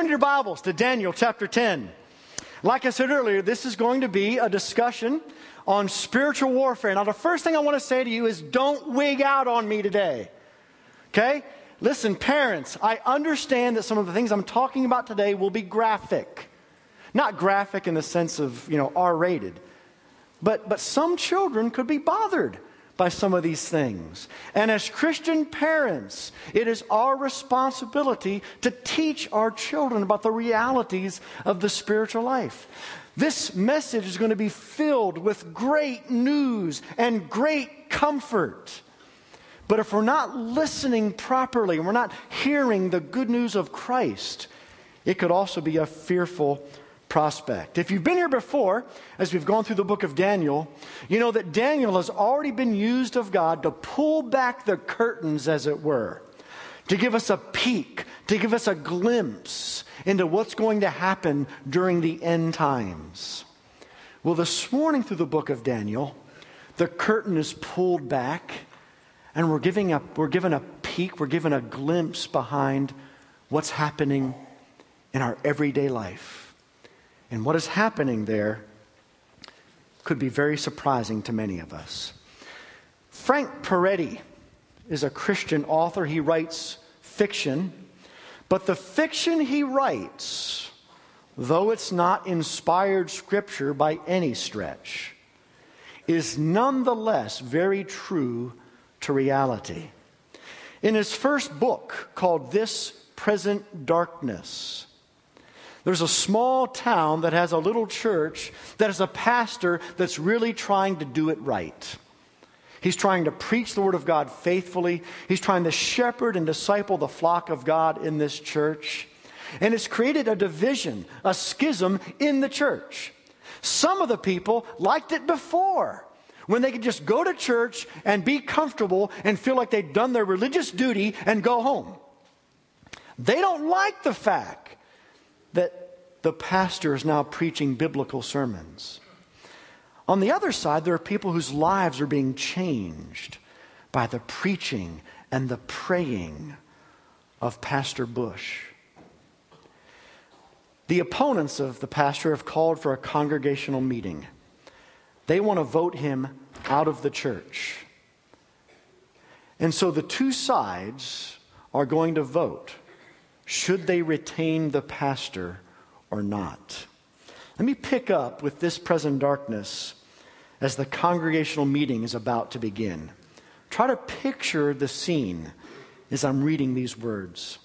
Turn your Bibles to Daniel chapter 10. Like I said earlier, this is going to be a discussion on spiritual warfare. Now, the first thing I want to say to you is don't wig out on me today. Okay? Listen, parents, I understand that some of the things I'm talking about today will be graphic. Not graphic in the sense of, R-rated. But some children could be bothered by some of these things. And as Christian parents, it is our responsibility to teach our children about the realities of the spiritual life. This message is going to be filled with great news and great comfort. But if we're not listening properly and we're not hearing the good news of Christ, it could also be a fearful prospect. If you've been here before, as we've gone through the book of Daniel, you know that Daniel has already been used of God to pull back the curtains, as it were, to give us a peek, to give us a glimpse into what's going to happen during the end times. Well, this morning through the book of Daniel, the curtain is pulled back, and we're given a peek, we're given a glimpse behind what's happening in our everyday life. And what is happening there could be very surprising to many of us. Frank Peretti is a Christian author. He writes fiction. But the fiction he writes, though it's not inspired scripture by any stretch, is nonetheless very true to reality. In his first book called This Present Darkness, there's a small town that has a little church that has a pastor that's really trying to do it right. He's trying to preach the Word of God faithfully. He's trying to shepherd and disciple the flock of God in this church. And it's created a division, a schism in the church. Some of the people liked it before, when they could just go to church and be comfortable and feel like they'd done their religious duty and go home. They don't like the fact that the pastor is now preaching biblical sermons. On the other side, there are people whose lives are being changed by the preaching and the praying of Pastor Bush. The opponents of the pastor have called for a congregational meeting. They want to vote him out of the church. And so the two sides are going to vote. Should they retain the pastor or not? Let me pick up with This Present Darkness as the congregational meeting is about to begin. Try to picture the scene as I'm reading these words.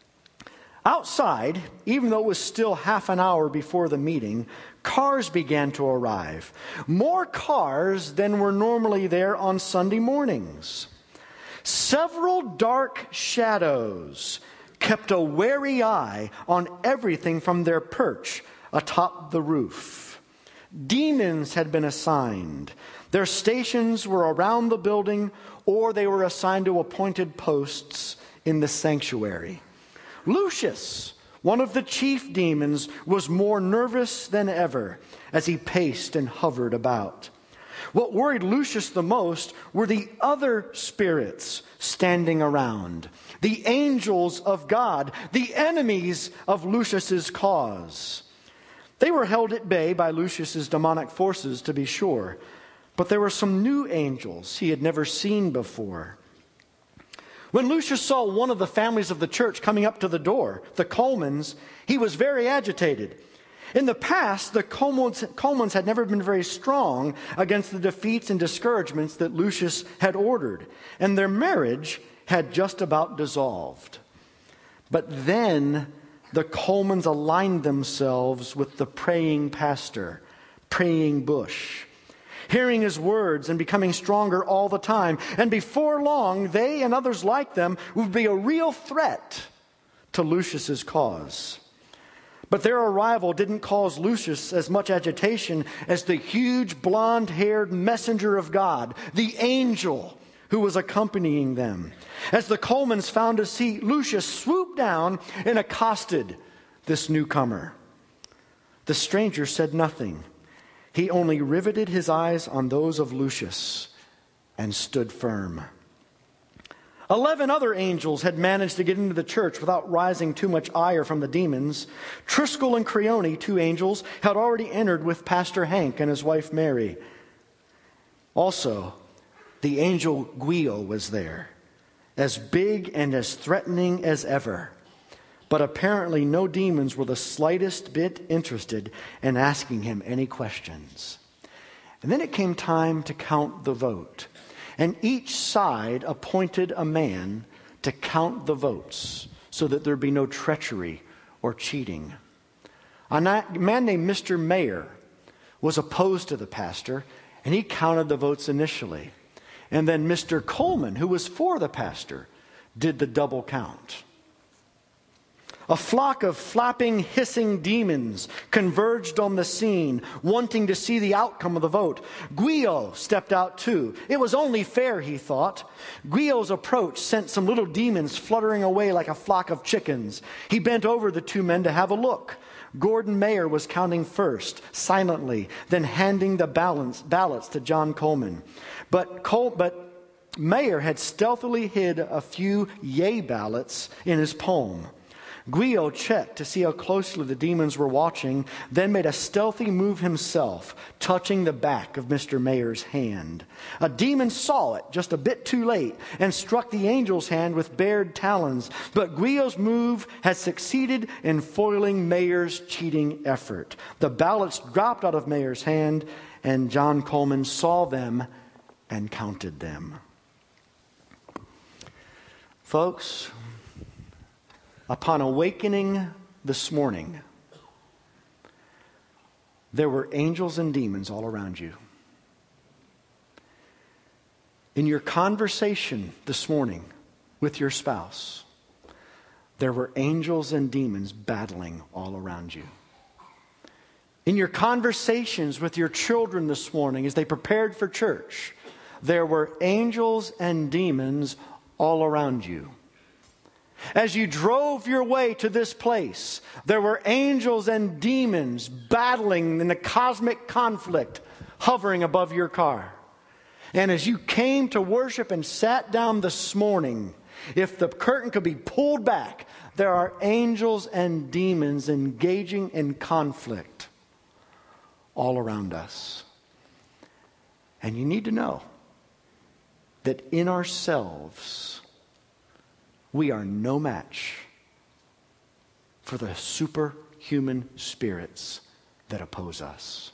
Outside, even though it was still half an hour before the meeting, cars began to arrive. More cars than were normally there on Sunday mornings. Several dark shadows kept a wary eye on everything from their perch atop the roof. Demons had been assigned. Their stations were around the building, or they were assigned to appointed posts in the sanctuary. Lucius, one of the chief demons, was more nervous than ever as he paced and hovered about. What worried Lucius the most were the other spirits standing around, the angels of God, the enemies of Lucius's cause. They were held at bay by Lucius's demonic forces, to be sure, but there were some new angels he had never seen before. When Lucius saw one of the families of the church coming up to the door, the Colemans, he was very agitated. In the past, the Colemans had never been very strong against the defeats and discouragements that Lucius had ordered, and their marriage had just about dissolved. But then the Colemans aligned themselves with the praying pastor, praying Bush, hearing his words and becoming stronger all the time. And before long, they and others like them would be a real threat to Lucius's cause. But their arrival didn't cause Lucius as much agitation as the huge blonde-haired messenger of God, the angel who was accompanying them. As the Colemans found a seat, Lucius swooped down and accosted this newcomer. The stranger said nothing. He only riveted his eyes on those of Lucius and stood firm. 11 other angels had managed to get into the church without rising too much ire from the demons. Triskel and Creone, 2 angels, had already entered with Pastor Hank and his wife Mary. Also, the angel Guio was there, as big and as threatening as ever. But apparently no demons were the slightest bit interested in asking him any questions. And then it came time to count the vote. And each side appointed a man to count the votes so that there be no treachery or cheating. A man named Mr. Mayer was opposed to the pastor, and he counted the votes initially. And then Mr. Coleman, who was for the pastor, did the double count. A flock of flapping, hissing demons converged on the scene, wanting to see the outcome of the vote. Guio stepped out too. It was only fair, he thought. Guio's approach sent some little demons fluttering away like a flock of chickens. He bent over the 2 men to have a look. Gordon Mayer was counting first, silently, then handing the ballots to John Coleman. But Mayer had stealthily hid a few yea ballots in his palm. Guio checked to see how closely the demons were watching, then made a stealthy move himself, touching the back of Mr. Mayer's hand. A demon saw it just a bit too late and struck the angel's hand with bared talons. But Guio's move had succeeded in foiling Mayer's cheating effort. The ballots dropped out of Mayer's hand, and John Coleman saw them and counted them. Folks, upon awakening this morning, there were angels and demons all around you. In your conversation this morning with your spouse, there were angels and demons battling all around you. In your conversations with your children this morning as they prepared for church, there were angels and demons all around you. As you drove your way to this place, there were angels and demons battling in the cosmic conflict hovering above your car. And as you came to worship and sat down this morning, if the curtain could be pulled back, there are angels and demons engaging in conflict all around us. And you need to know that in ourselves, we are no match for the superhuman spirits that oppose us.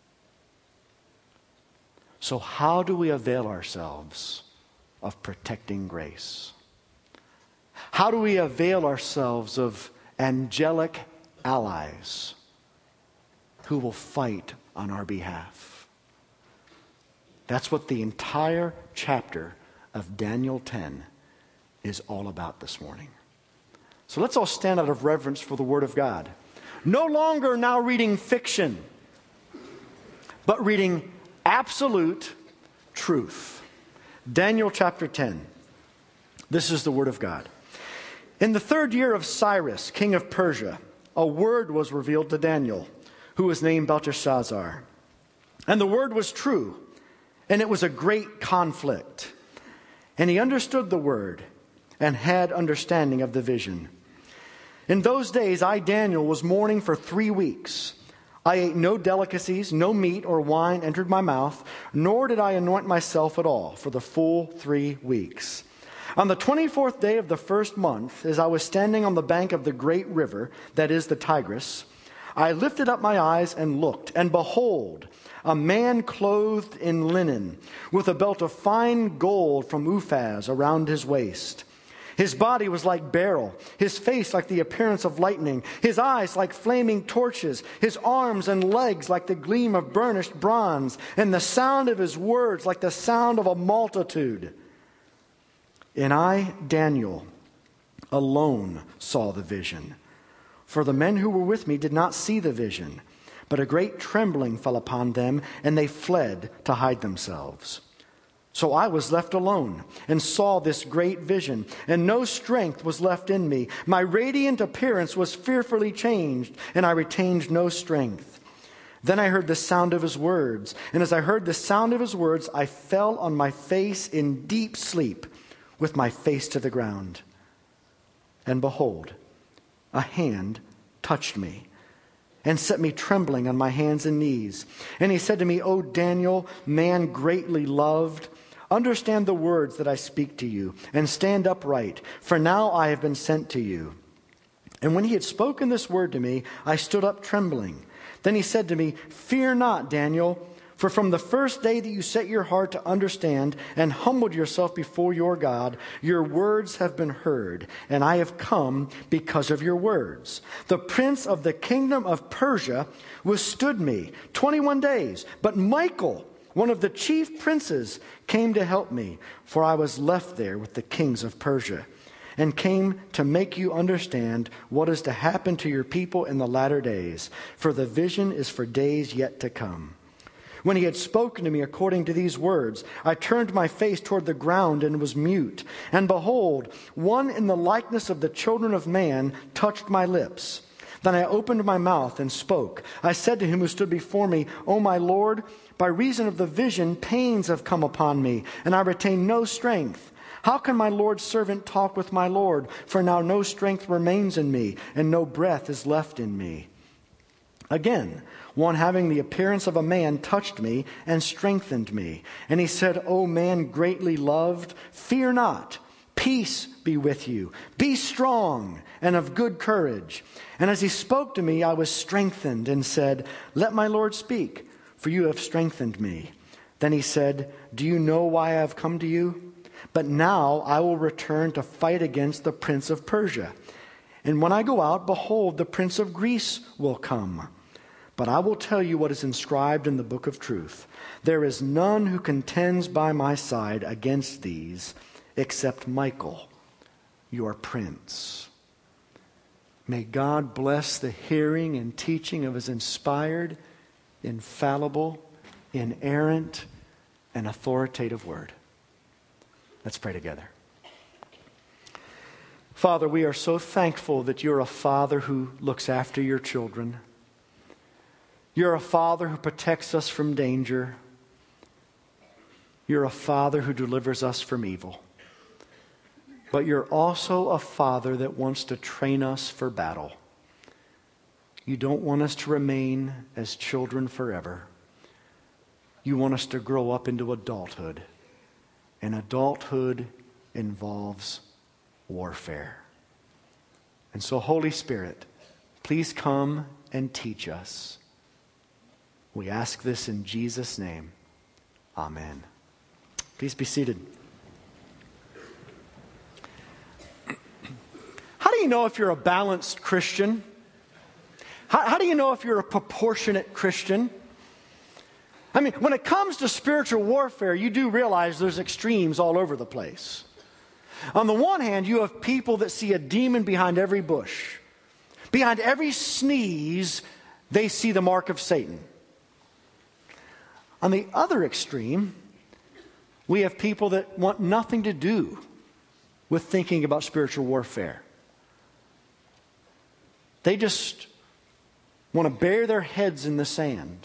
So how do we avail ourselves of protecting grace? How do we avail ourselves of angelic allies who will fight on our behalf? That's what the entire chapter of Daniel 10 is all about this morning. So let's all stand out of reverence for the Word of God. No longer now reading fiction, but reading absolute truth. Daniel chapter 10. This is the Word of God. In the 3rd year of Cyrus, king of Persia, a word was revealed to Daniel, who was named Belteshazzar. And the word was true, and it was a great conflict. And he understood the word and had understanding of the vision. In those days, I, Daniel, was mourning for 3 weeks. I ate no delicacies, no meat or wine entered my mouth, nor did I anoint myself at all for the full 3 weeks. On the 24th day of the 1st month, as I was standing on the bank of the great river, that is the Tigris, I lifted up my eyes and looked, and behold, a man clothed in linen, with a belt of fine gold from Uphaz around his waist. His body was like beryl, his face like the appearance of lightning, his eyes like flaming torches, his arms and legs like the gleam of burnished bronze, and the sound of his words like the sound of a multitude. And I, Daniel, alone saw the vision. For the men who were with me did not see the vision, but a great trembling fell upon them, and they fled to hide themselves. So I was left alone and saw this great vision, and no strength was left in me. My radiant appearance was fearfully changed, and I retained no strength. Then I heard the sound of his words, and as I heard the sound of his words, I fell on my face in deep sleep. with my face to the ground. And behold, a hand touched me and set me trembling on my hands and knees. And he said to me, O Daniel, man greatly loved, understand the words that I speak to you, and stand upright, for now I have been sent to you. And when he had spoken this word to me, I stood up trembling. Then he said to me, Fear not, Daniel, for from the first day that you set your heart to understand and humbled yourself before your God, your words have been heard, and I have come because of your words. The prince of the kingdom of Persia withstood me 21 days, but Michael, one of the chief princes, came to help me, for I was left there with the kings of Persia, and came to make you understand what is to happen to your people in the latter days, for the vision is for days yet to come. When he had spoken to me according to these words, I turned my face toward the ground and was mute. And behold, one in the likeness of the children of man touched my lips. Then I opened my mouth and spoke. I said to him who stood before me, O my Lord, by reason of the vision, pains have come upon me, and I retain no strength. How can my Lord's servant talk with my Lord? For now no strength remains in me, and no breath is left in me. Again, one having the appearance of a man touched me and strengthened me. And he said, O man greatly loved, fear not. Peace be with you. Be strong and of good courage. And as he spoke to me, I was strengthened and said, Let my Lord speak, for you have strengthened me. Then he said, Do you know why I have come to you? But now I will return to fight against the prince of Persia. And when I go out, behold, the prince of Greece will come. But I will tell you what is inscribed in the book of truth. There is none who contends by my side against these, except Michael, your prince. May God bless the hearing and teaching of his inspired, infallible, inerrant, and authoritative word. Let's pray together. Father, we are so thankful that you're a father who looks after your children. You're a father who protects us from danger. You're a father who delivers us from evil. But you're also a father that wants to train us for battle. You don't want us to remain as children forever. You want us to grow up into adulthood. And adulthood involves warfare. And so, Holy Spirit, please come and teach us. We ask this in Jesus' name. Amen. Please be seated. How do you know if you're a balanced Christian? How do you know if you're a proportionate Christian? I mean, when it comes to spiritual warfare, you do realize there's extremes all over the place. On the one hand, you have people that see a demon behind every bush. Behind every sneeze, they see the mark of Satan. On the other extreme, we have people that want nothing to do with thinking about spiritual warfare. They just want to bury their heads in the sand.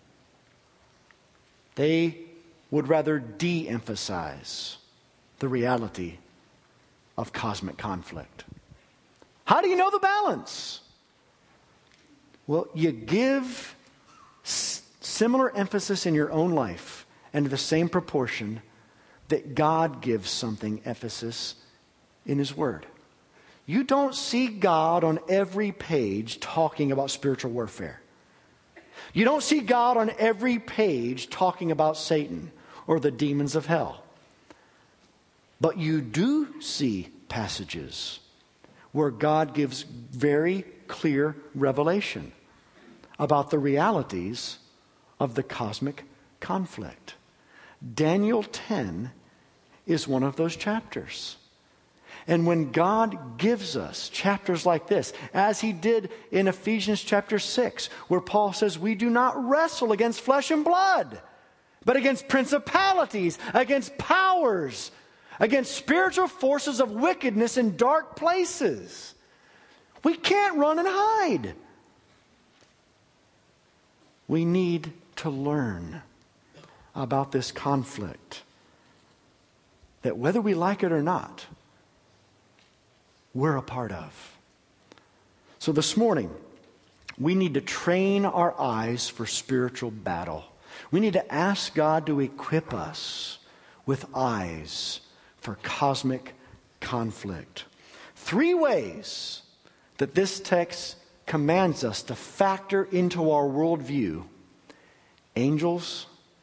They would rather de-emphasize the reality of cosmic conflict. How do you know the balance? Well, you give similar emphasis in your own life and to the same proportion that God gives something emphasis in His Word. You don't see God on every page talking about spiritual warfare. You don't see God on every page talking about Satan or the demons of hell. But you do see passages where God gives very clear revelation about the realities of the cosmic conflict. Daniel 10 is one of those chapters. And when God gives us chapters like this, as He did in Ephesians chapter 6, where Paul says, we do not wrestle against flesh and blood, but against principalities, against powers, against spiritual forces of wickedness in dark places. We can't run and hide. We need to learn about this conflict. that whether we like it or not, we're a part of. So this morning, we need to train our eyes for spiritual battle. We need to ask God to equip us with eyes for cosmic conflict. 3 ways that this text commands us to factor into our worldview angels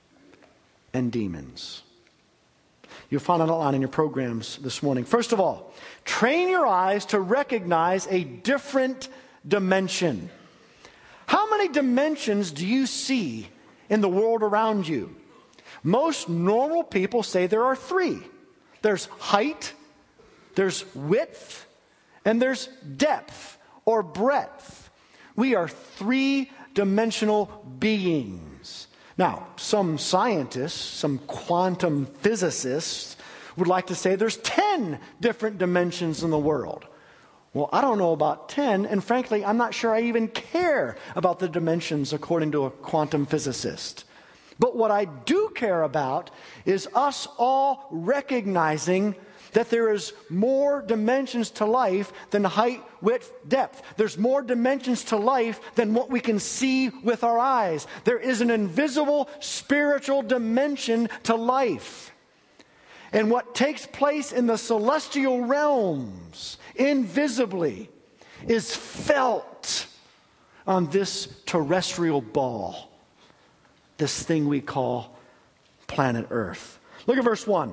and demons. You'll find an outline in your programs this morning. First of all, train your eyes to recognize a different dimension. How many dimensions do you see in the world around you? Most normal people say there are 3. There's height, there's width, and there's depth or breadth. We are 3-dimensional beings. Now, some scientists, some quantum physicists would like to say there's 10 different dimensions in the world. Well, I don't know about 10, and frankly, I'm not sure I even care about the dimensions according to a quantum physicist. But what I do care about is us all recognizing that there is more dimensions to life than height, width, depth. There's more dimensions to life than what we can see with our eyes. There is an invisible spiritual dimension to life. And what takes place in the celestial realms invisibly is felt on this terrestrial ball, this thing we call planet Earth. Look at verse 1.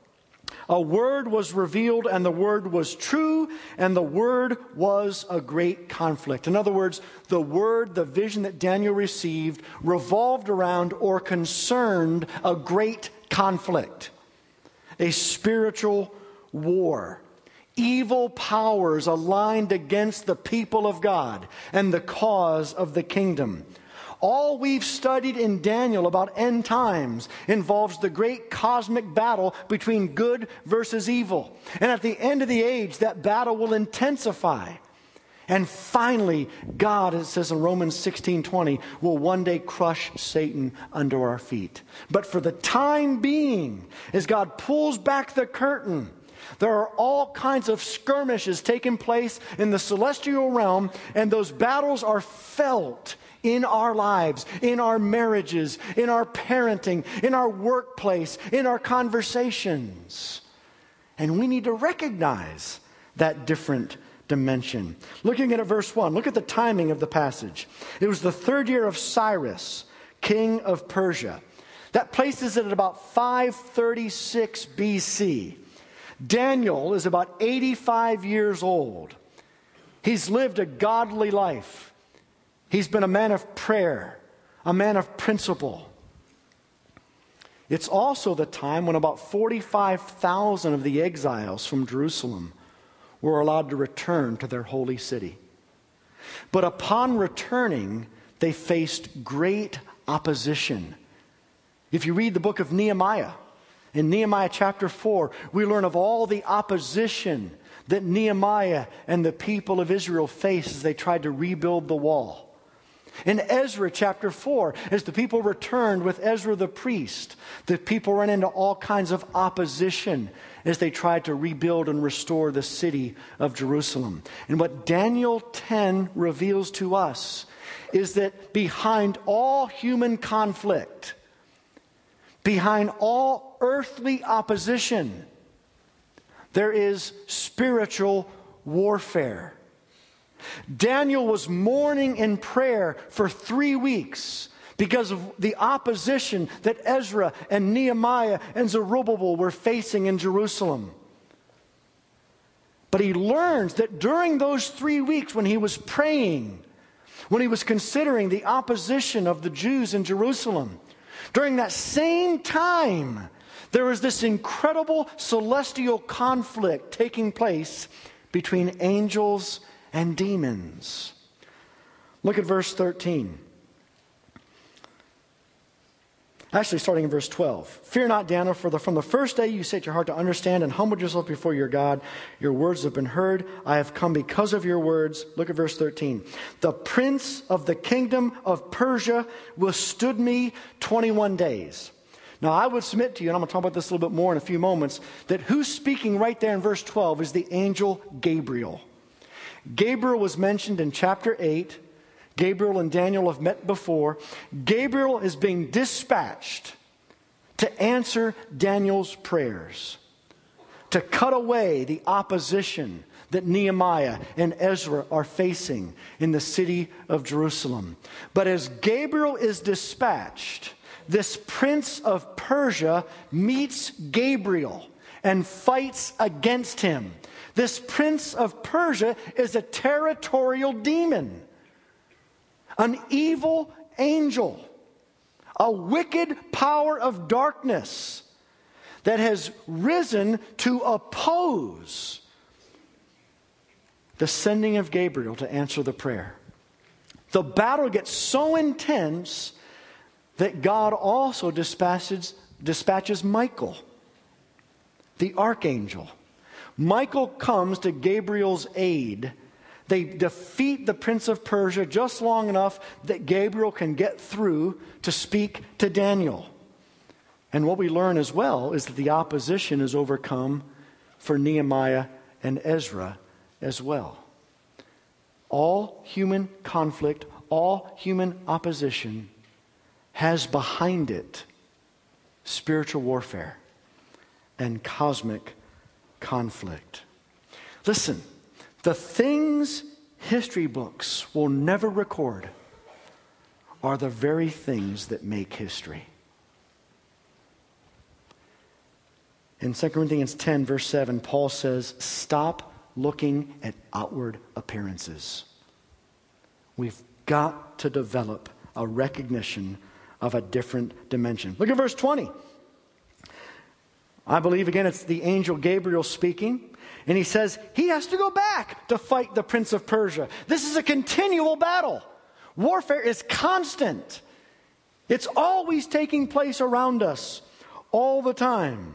A word was revealed, and the word was true, and the word was a great conflict. In other words, the word, the vision that Daniel received, revolved around or concerned a great conflict, a spiritual war. Evil powers aligned against the people of God and the cause of the kingdom. All we've studied in Daniel about end times involves the great cosmic battle between good versus evil. And at the end of the age, that battle will intensify. And finally, God, it says in Romans 16:20, will one day crush Satan under our feet. But for the time being, as God pulls back the curtain, there are all kinds of skirmishes taking place in the celestial realm, and those battles are felt in our lives, in our marriages, in our parenting, in our workplace, in our conversations. And we need to recognize that different dimension. Looking at verse 1, look at the timing of the passage. It was the 3rd year of Cyrus, king of Persia. That places it at about 536 BC. Daniel is about 85 years old. He's lived a godly life. He's been a man of prayer, a man of principle. It's also the time when about 45,000 of the exiles from Jerusalem were allowed to return to their holy city. But upon returning, they faced great opposition. If you read the book of Nehemiah, in Nehemiah chapter 4, we learn of all the opposition that Nehemiah and the people of Israel faced as they tried to rebuild the wall. In Ezra chapter 4, as the people returned with Ezra the priest, the people ran into all kinds of opposition as they tried to rebuild and restore the city of Jerusalem. And what Daniel 10 reveals to us is that behind all human conflict, behind all earthly opposition, there is spiritual warfare. Daniel was mourning in prayer for 3 weeks because of the opposition that Ezra and Nehemiah and Zerubbabel were facing in Jerusalem. But he learns that during those 3 weeks when he was praying, when he was considering the opposition of the Jews in Jerusalem, during that same time, there was this incredible celestial conflict taking place between angels and demons. Look at verse 13. Actually, starting in verse 12. Fear not, Daniel, for from the first day you set your heart to understand and humbled yourself before your God. Your words have been heard. I have come because of your words. Look at verse 13. The prince of the kingdom of Persia withstood me 21 days. Now, I would submit to you, and I'm going to talk about this a little bit more in a few moments, that who's speaking right there in verse 12 is the angel Gabriel. Gabriel was mentioned in chapter 8. Gabriel and Daniel have met before. Gabriel is being dispatched to answer Daniel's prayers, to cut away the opposition that Nehemiah and Ezra are facing in the city of Jerusalem. But as Gabriel is dispatched, this prince of Persia meets Gabriel and fights against him. This prince of Persia is a territorial demon, an evil angel, a wicked power of darkness that has risen to oppose the sending of Gabriel to answer the prayer. The battle gets so intense that God also dispatches Michael, the archangel. Michael comes to Gabriel's aid. They defeat the prince of Persia just long enough that Gabriel can get through to speak to Daniel. And what we learn as well is that the opposition is overcome for Nehemiah and Ezra as well. All human conflict, all human opposition has behind it spiritual warfare and cosmic conflict. Listen, the things history books will never record are the very things that make history. In 2 Corinthians 10, verse 7, Paul says, stop looking at outward appearances. We've got to develop a recognition of a different dimension. Look at verse 20. I believe, again, it's the angel Gabriel speaking. And he says he has to go back to fight the prince of Persia. This is a continual battle. Warfare is constant. It's always taking place around us all the time.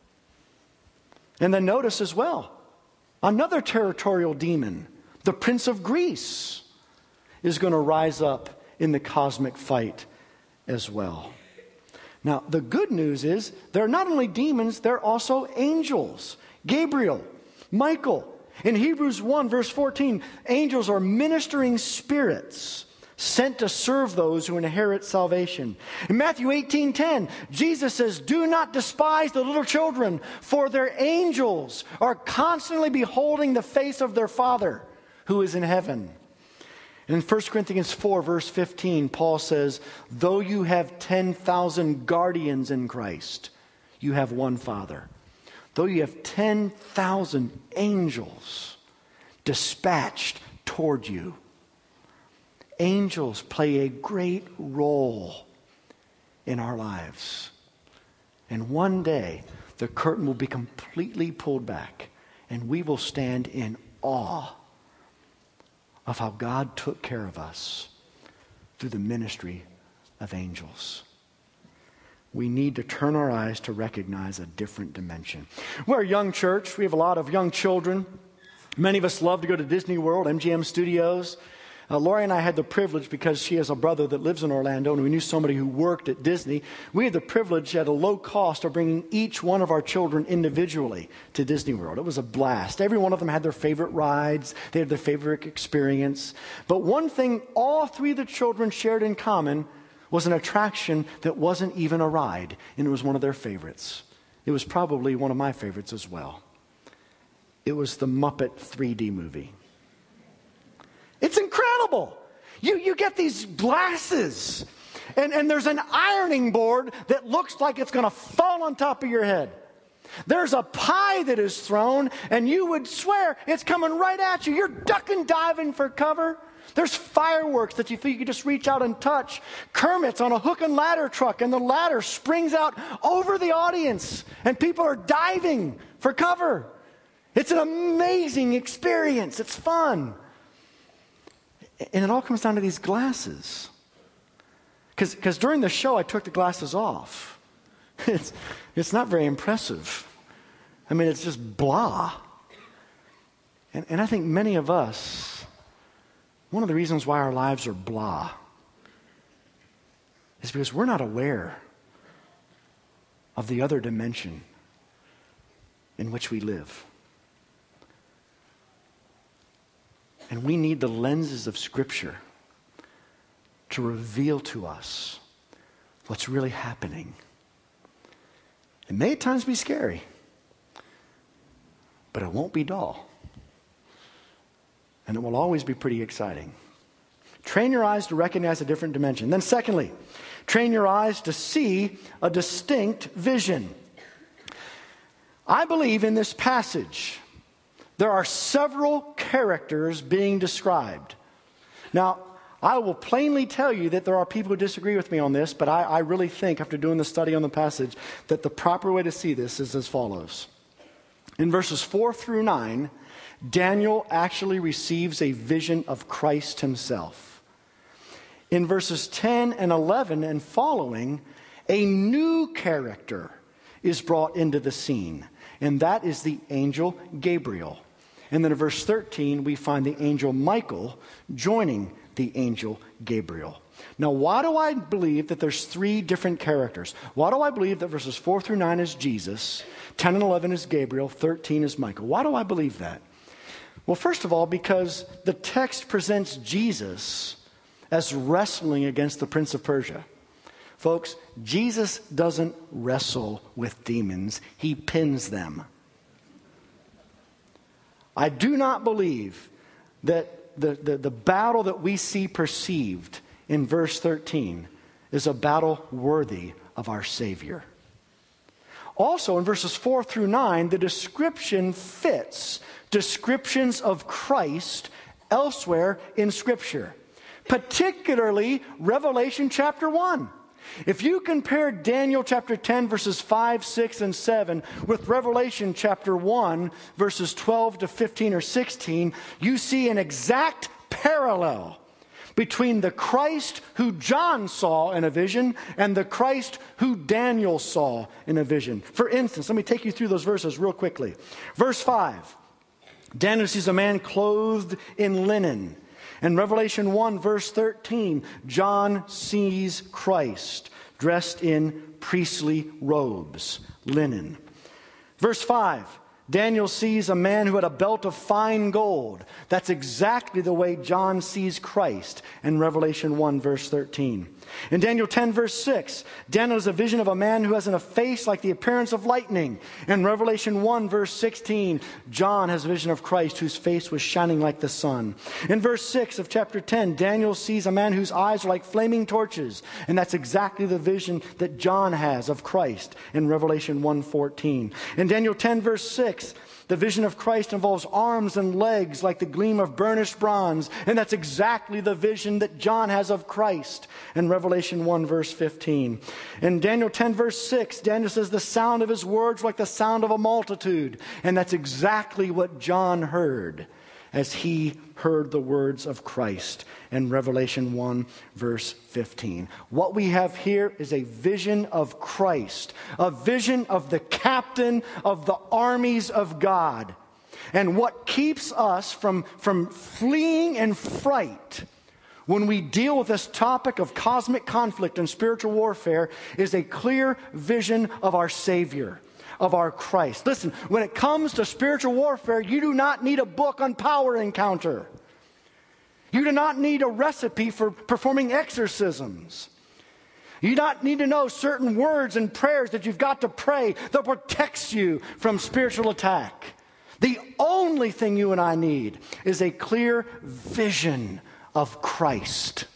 And then notice as well, another territorial demon, the prince of Greece, is going to rise up in the cosmic fight as well. Now, the good news is they're not only demons, they're also angels. Gabriel, Michael. In Hebrews 1, verse 14, angels are ministering spirits sent to serve those who inherit salvation. In Matthew 18:10, Jesus says, do not despise the little children, for their angels are constantly beholding the face of their Father who is in heaven. And in 1 Corinthians 4, verse 15, Paul says, though you have 10,000 guardians in Christ, you have one Father. Though you have 10,000 angels dispatched toward you, angels play a great role in our lives. And one day, the curtain will be completely pulled back, and we will stand in awe of how God took care of us through the ministry of angels. We need to turn our eyes to recognize a different dimension. We're a young church. We have a lot of young children. Many of us love to go to Disney World, MGM Studios. Lori and I had the privilege, because she has a brother that lives in Orlando, and we knew somebody who worked at Disney. We had the privilege at a low cost of bringing each one of our children individually to Disney World. It was a blast. Every one of them had their favorite rides. They had their favorite experience. But one thing all three of the children shared in common was an attraction that wasn't even a ride, and it was one of their favorites. It was probably one of my favorites as well. It was the Muppet 3D movie. It's incredible. You get these glasses, and there's an ironing board that looks like it's going to fall on top of your head. There's a pie that is thrown, and you would swear it's coming right at you. You're ducking, diving for cover. There's fireworks that you think you could just reach out and touch. Kermit's on a hook and ladder truck, and the ladder springs out over the audience, and people are diving for cover. It's an amazing experience. It's fun. And it all comes down to these glasses. Because during the show, I took the glasses off. It's not very impressive. I mean, it's just blah. And I think many of us, one of the reasons why our lives are blah is because we're not aware of the other dimension in which we live. And we need the lenses of Scripture to reveal to us what's really happening. It may at times be scary, but it won't be dull. And it will always be pretty exciting. Train your eyes to recognize a different dimension. Then secondly, train your eyes to see a distinct vision. I believe in this passage there are several characters being described. Now, I will plainly tell you that there are people who disagree with me on this, but I really think, after doing the study on the passage, that the proper way to see this is as follows. In verses 4 through 9, Daniel actually receives a vision of Christ himself. In verses 10 and 11 and following, a new character is brought into the scene, and that is the angel Gabriel. And then in verse 13, we find the angel Michael joining the angel Gabriel. Now, why do I believe that there's three different characters? Why do I believe that verses 4 through 9 is Jesus, 10 and 11 is Gabriel, 13 is Michael? Why do I believe that? Well, first of all, because the text presents Jesus as wrestling against the prince of Persia. Folks, Jesus doesn't wrestle with demons. He pins them. I do not believe that the battle that we see perceived in verse 13 is a battle worthy of our Savior. Also, in verses 4 through 9, the description fits descriptions of Christ elsewhere in Scripture, particularly Revelation chapter 1. If you compare Daniel chapter 10 verses 5, 6, and 7 with Revelation chapter 1 verses 12 to 15 or 16, you see an exact parallel between the Christ who John saw in a vision and the Christ who Daniel saw in a vision. For instance, let me take you through those verses real quickly. Verse 5, Daniel sees a man clothed in linen. In Revelation 1, verse 13, John sees Christ dressed in priestly robes, linen. Verse 5, Daniel sees a man who had a belt of fine gold. That's exactly the way John sees Christ in Revelation 1, verse 13. In Daniel 10, verse 6, Daniel has a vision of a man who has a face like the appearance of lightning. In Revelation 1, verse 16, John has a vision of Christ whose face was shining like the sun. In verse 6 of chapter 10, Daniel sees a man whose eyes are like flaming torches. And that's exactly the vision that John has of Christ in Revelation 1:14. In Daniel 10, verse 6, the vision of Christ involves arms and legs like the gleam of burnished bronze. And that's exactly the vision that John has of Christ in Revelation 1, verse 15. In Daniel 10, verse 6, Daniel says the sound of his words like the sound of a multitude. And that's exactly what John heard as he heard the words of Christ in Revelation 1, verse 15. What we have here is a vision of Christ, a vision of the captain of the armies of God. And what keeps us from fleeing in fright when we deal with this topic of cosmic conflict and spiritual warfare is a clear vision of our Savior, of our Christ. Listen, when it comes to spiritual warfare, you do not need a book on power encounter. You do not need a recipe for performing exorcisms. You do not need to know certain words and prayers that you've got to pray that protects you from spiritual attack. The only thing you and I need is a clear vision of Christ.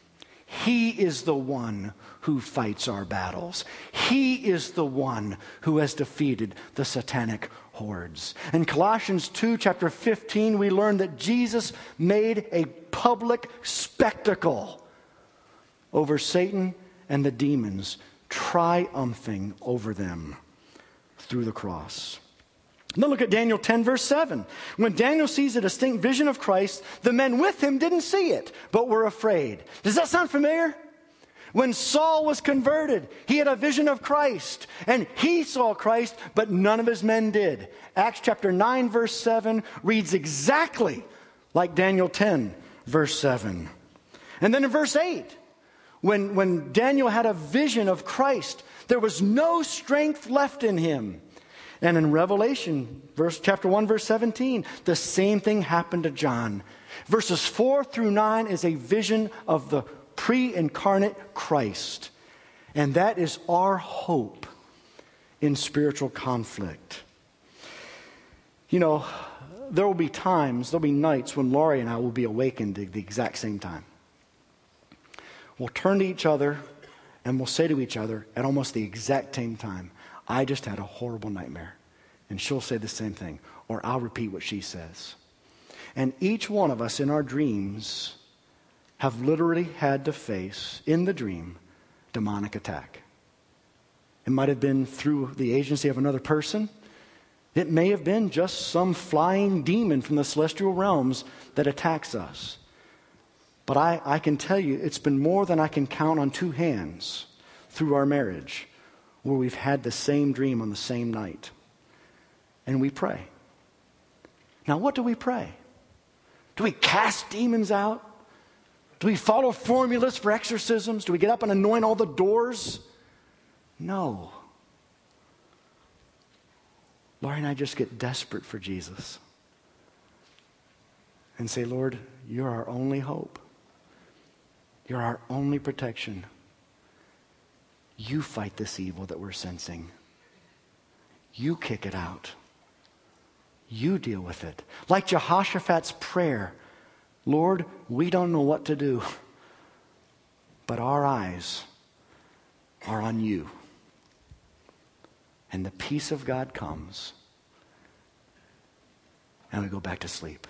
He is the one who fights our battles. He is the one who has defeated the satanic hordes. In Colossians 2, chapter 15, we learn that Jesus made a public spectacle over Satan and the demons, triumphing over them through the cross. Now look at Daniel 10, verse 7. When Daniel sees a distinct vision of Christ, the men with him didn't see it, but were afraid. Does that sound familiar? When Saul was converted, he had a vision of Christ, and he saw Christ, but none of his men did. Acts chapter 9, verse 7 reads exactly like Daniel 10, verse 7. And then in verse 8, When Daniel had a vision of Christ, there was no strength left in him. And in Revelation, chapter 1, verse 17, the same thing happened to John. Verses 4 through 9 is a vision of the pre-incarnate Christ. And that is our hope in spiritual conflict. You know, there will be nights when Laurie and I will be awakened at the exact same time. We'll turn to each other and we'll say to each other at almost the exact same time, I just had a horrible nightmare. And she'll say the same thing, or I'll repeat what she says. And each one of us in our dreams have literally had to face, in the dream, demonic attack. It might have been through the agency of another person. It may have been just some flying demon from the celestial realms that attacks us. But I can tell you, it's been more than I can count on two hands through our marriage where we've had the same dream on the same night. And we pray. Now, what do we pray? Do we cast demons out? Do we follow formulas for exorcisms? Do we get up and anoint all the doors? No. Laurie and I just get desperate for Jesus and say, Lord, you're our only hope. You're our only protection. You fight this evil that we're sensing. You kick it out. You deal with it. Like Jehoshaphat's prayer, Lord, we don't know what to do, but our eyes are on you. And the peace of God comes, and we go back to sleep.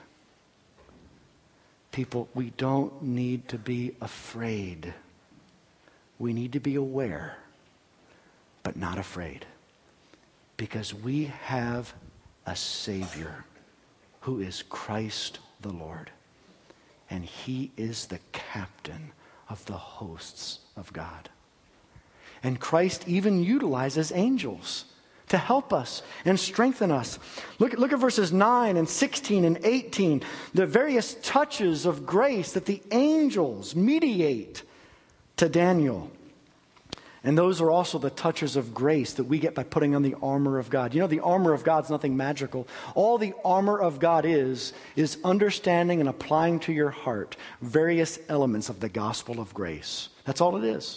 People, we don't need to be afraid. We need to be aware, but not afraid. Because we have a Savior who is Christ the Lord. And He is the captain of the hosts of God. And Christ even utilizes angels to help us and strengthen us. Look at verses 9 and 16 and 18. The various touches of grace that the angels mediate to Daniel. And those are also the touches of grace that we get by putting on the armor of God. You know, the armor of God's nothing magical. All the armor of God is understanding and applying to your heart various elements of the gospel of grace. That's all it is.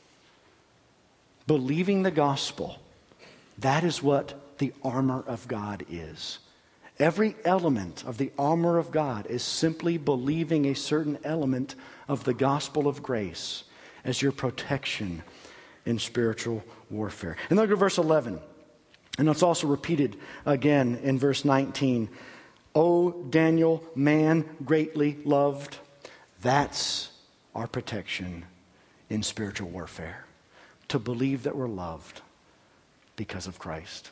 Believing the gospel. That is what the armor of God is. Every element of the armor of God is simply believing a certain element of the gospel of grace as your protection in spiritual warfare. And look at verse 11. And it's also repeated again in verse 19. O Daniel, man greatly loved. That's our protection in spiritual warfare. To believe that we're loved because of Christ.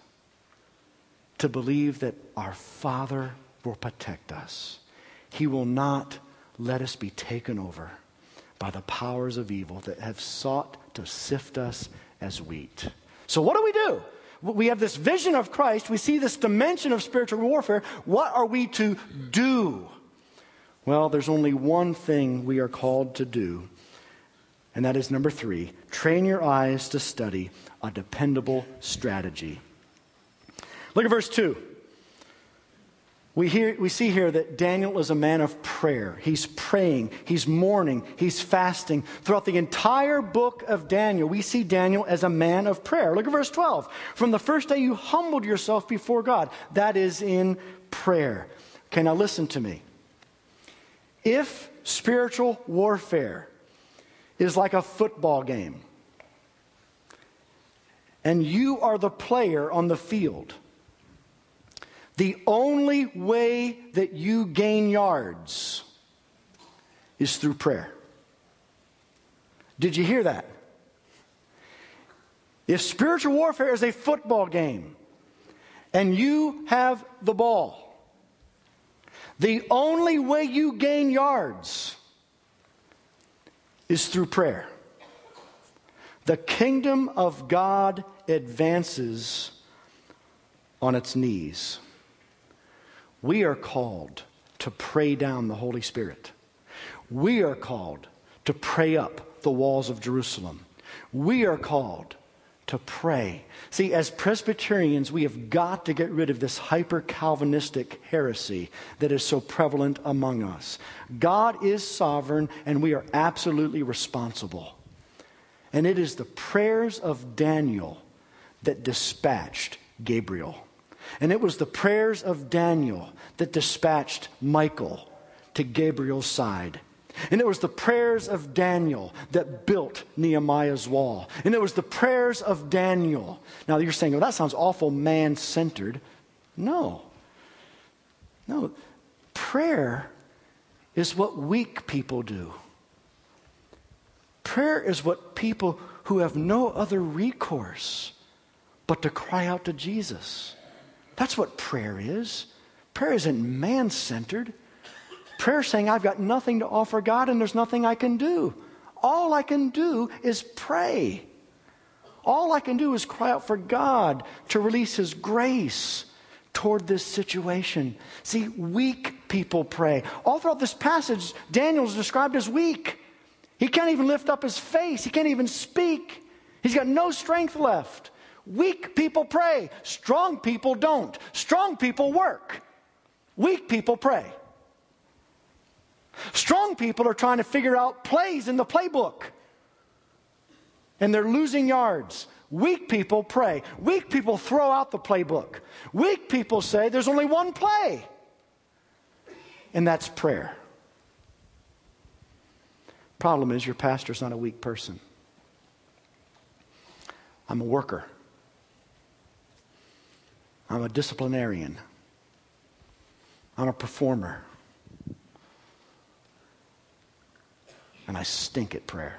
To believe that our Father will protect us. He will not let us be taken over by the powers of evil that have sought to sift us as wheat. So what do? We have this vision of Christ. We see this dimension of spiritual warfare. What are we to do? Well, there's only one thing we are called to do. And that is number 3. Train your eyes to study a dependable strategy. Look at verse 2. We see here that Daniel is a man of prayer. He's praying, he's mourning, he's fasting. Throughout the entire book of Daniel, we see Daniel as a man of prayer. Look at verse 12. From the first day you humbled yourself before God. That is in prayer. Okay, now listen to me. If spiritual warfare is like a football game, and you are the player on the field, the only way that you gain yards is through prayer. Did you hear that? If spiritual warfare is a football game and you have the ball, the only way you gain yards is through prayer. The kingdom of God advances on its knees. We are called to pray down the Holy Spirit. We are called to pray up the walls of Jerusalem. We are called to pray. See, as Presbyterians, we have got to get rid of this hyper-Calvinistic heresy that is so prevalent among us. God is sovereign, and we are absolutely responsible. And it is the prayers of Daniel that dispatched Gabriel. And it was the prayers of Daniel that dispatched Michael to Gabriel's side. And it was the prayers of Daniel that built Nehemiah's wall. And it was the prayers of Daniel. Now you're saying, well, that sounds awful man-centered. No. Prayer is what weak people do. Prayer is what people who have no other recourse but to cry out to Jesus. That's what prayer is. Prayer isn't man-centered. Prayer is saying, I've got nothing to offer God and there's nothing I can do. All I can do is pray. All I can do is cry out for God to release His grace toward this situation. See, weak people pray. All throughout this passage, Daniel is described as weak. He can't even lift up his face. He can't even speak. He's got no strength left. Weak people pray. Strong people don't. Strong people work. Weak people pray. Strong people are trying to figure out plays in the playbook. And they're losing yards. Weak people pray. Weak people throw out the playbook. Weak people say there's only one play. And that's prayer. Problem is your pastor's not a weak person. I'm a worker. I'm a disciplinarian. I'm a performer. And I stink at prayer.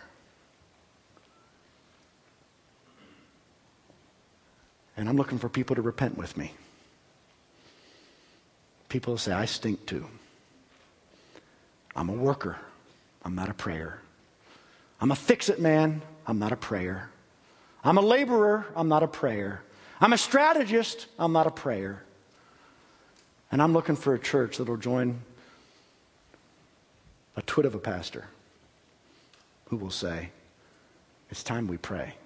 And I'm looking for people to repent with me. People will say, I stink too. I'm a worker. I'm not a prayer. I'm a fix-it man. I'm not a prayer. I'm a laborer. I'm not a prayer. I'm a strategist. I'm not a prayer. And I'm looking for a church that will join a twit of a pastor who will say, it's time we pray.